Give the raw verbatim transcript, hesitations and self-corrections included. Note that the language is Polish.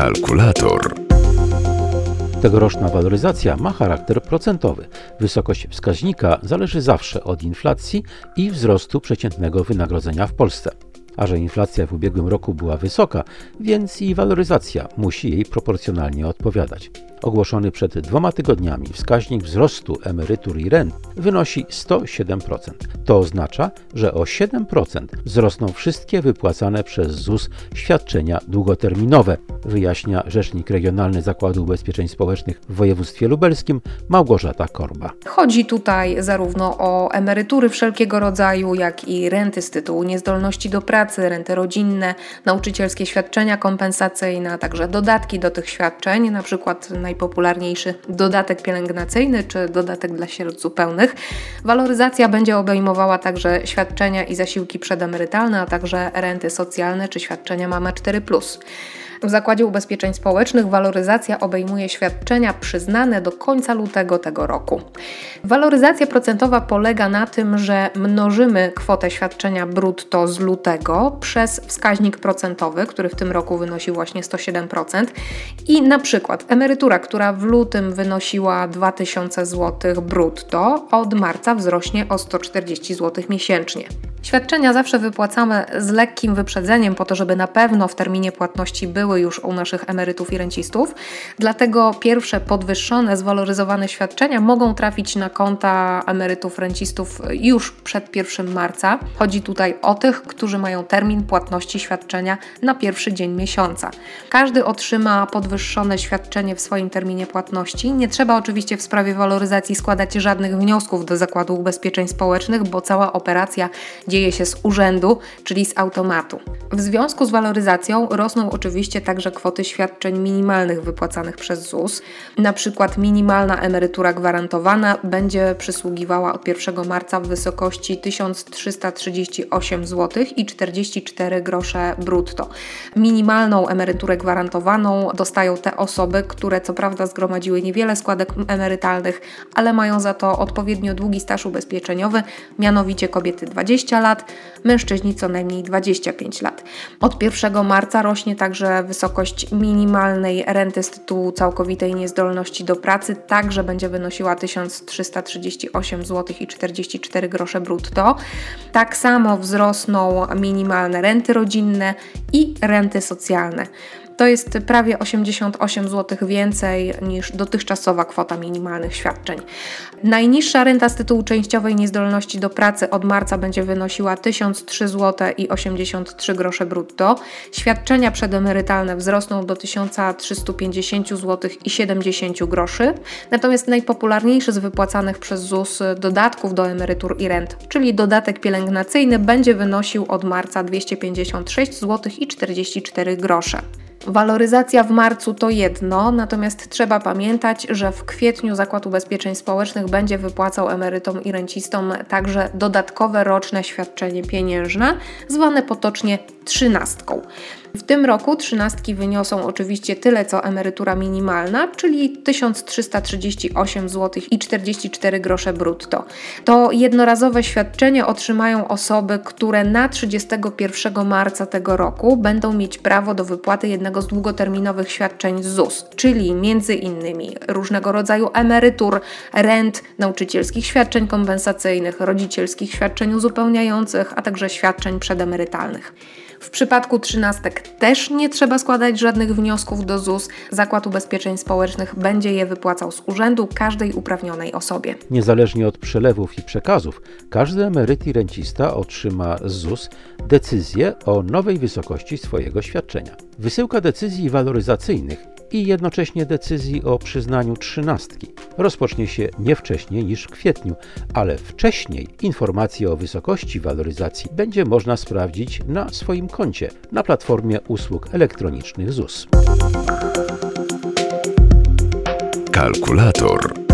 Kalkulator. Tegoroczna waloryzacja ma charakter procentowy. Wysokość wskaźnika zależy zawsze od inflacji i wzrostu przeciętnego wynagrodzenia w Polsce. A że inflacja w ubiegłym roku była wysoka, więc i waloryzacja musi jej proporcjonalnie odpowiadać. Ogłoszony przed dwoma tygodniami wskaźnik wzrostu emerytur i rent wynosi sto siedem procent. To oznacza, że o siedem procent wzrosną wszystkie wypłacane przez ZUS świadczenia długoterminowe, wyjaśnia rzecznik Regionalny Zakładu Ubezpieczeń Społecznych w województwie lubelskim Małgorzata Korba. Chodzi tutaj zarówno o emerytury wszelkiego rodzaju, jak i renty z tytułu niezdolności do pracy, renty rodzinne, nauczycielskie świadczenia kompensacyjne, a także dodatki do tych świadczeń, na przykład najpopularniejszy dodatek pielęgnacyjny czy dodatek dla sierot zupełnych. Waloryzacja będzie obejmowała także świadczenia i zasiłki przedemerytalne, a także renty socjalne czy świadczenia Mama cztery plus. W Zakładzie Ubezpieczeń Społecznych waloryzacja obejmuje świadczenia przyznane do końca lutego tego roku. Waloryzacja procentowa polega na tym, że mnożymy kwotę świadczenia brutto z lutego przez wskaźnik procentowy, który w tym roku wynosi właśnie sto siedem procent i na przykład emerytura, która w lutym wynosiła dwa tysiące złotych brutto, od marca wzrośnie o sto czterdzieści złotych miesięcznie. Świadczenia zawsze wypłacamy z lekkim wyprzedzeniem po to, żeby na pewno w terminie płatności były już u naszych emerytów i rencistów. Dlatego pierwsze podwyższone, zwaloryzowane świadczenia mogą trafić na konta emerytów, rencistów już przed pierwszego marca. Chodzi tutaj o tych, którzy mają termin płatności świadczenia na pierwszy dzień miesiąca. Każdy otrzyma podwyższone świadczenie w swoim terminie płatności. Nie trzeba oczywiście w sprawie waloryzacji składać żadnych wniosków do Zakładu Ubezpieczeń Społecznych, bo cała operacja dzieje się z urzędu, czyli z automatu. W związku z waloryzacją rosną oczywiście także kwoty świadczeń minimalnych wypłacanych przez ZUS. Na przykład minimalna emerytura gwarantowana będzie przysługiwała od pierwszego marca w wysokości tysiąc trzysta trzydzieści osiem złotych i czterdzieści cztery grosze brutto. Minimalną emeryturę gwarantowaną dostają te osoby, które co prawda zgromadziły niewiele składek emerytalnych, ale mają za to odpowiednio długi staż ubezpieczeniowy, mianowicie kobiety dwadzieścia lat, mężczyźni co najmniej dwadzieścia pięć lat. Od pierwszego marca rośnie także wysokość minimalnej renty z tytułu całkowitej niezdolności do pracy, także będzie wynosiła tysiąc trzysta trzydzieści osiem złotych i czterdzieści cztery grosze brutto. Tak samo wzrosną minimalne renty rodzinne i renty socjalne. To jest prawie osiemdziesiąt osiem złotych więcej niż dotychczasowa kwota minimalnych świadczeń. Najniższa renta z tytułu częściowej niezdolności do pracy od marca będzie wynosiła tysiąc trzy złote i osiemdziesiąt trzy grosze brutto. Świadczenia przedemerytalne wzrosną do tysiąc trzysta pięćdziesiąt złotych i siedemdziesiąt groszy. Natomiast najpopularniejszy z wypłacanych przez ZUS dodatków do emerytur i rent, czyli dodatek pielęgnacyjny, będzie wynosił od marca dwieście pięćdziesiąt sześć złotych i czterdzieści cztery grosze. Waloryzacja w marcu to jedno, natomiast trzeba pamiętać, że w kwietniu Zakład Ubezpieczeń Społecznych będzie wypłacał emerytom i rencistom także dodatkowe roczne świadczenie pieniężne, zwane potocznie trzynastką. W tym roku trzynastki wyniosą oczywiście tyle co emerytura minimalna, czyli tysiąc trzysta trzydzieści osiem złotych i czterdzieści cztery grosze brutto. To jednorazowe świadczenie otrzymają osoby, które na trzydziestego pierwszego marca tego roku będą mieć prawo do wypłaty jednego z długoterminowych świadczeń z ZUS, czyli między innymi różnego rodzaju emerytur, rent, nauczycielskich świadczeń kompensacyjnych, rodzicielskich świadczeń uzupełniających, a także świadczeń przedemerytalnych. W przypadku trzynastek też nie trzeba składać żadnych wniosków do ZUS. Zakład Ubezpieczeń Społecznych będzie je wypłacał z urzędu każdej uprawnionej osobie. Niezależnie od przelewów i przekazów, każdy emeryt i rencista otrzyma z ZUS decyzję o nowej wysokości swojego świadczenia. Wysyłka decyzji waloryzacyjnych i jednocześnie decyzji o przyznaniu trzynastki rozpocznie się nie wcześniej niż w kwietniu, ale wcześniej informacje o wysokości waloryzacji będzie można sprawdzić na swoim koncie na platformie usług elektronicznych ZUS. Kalkulator.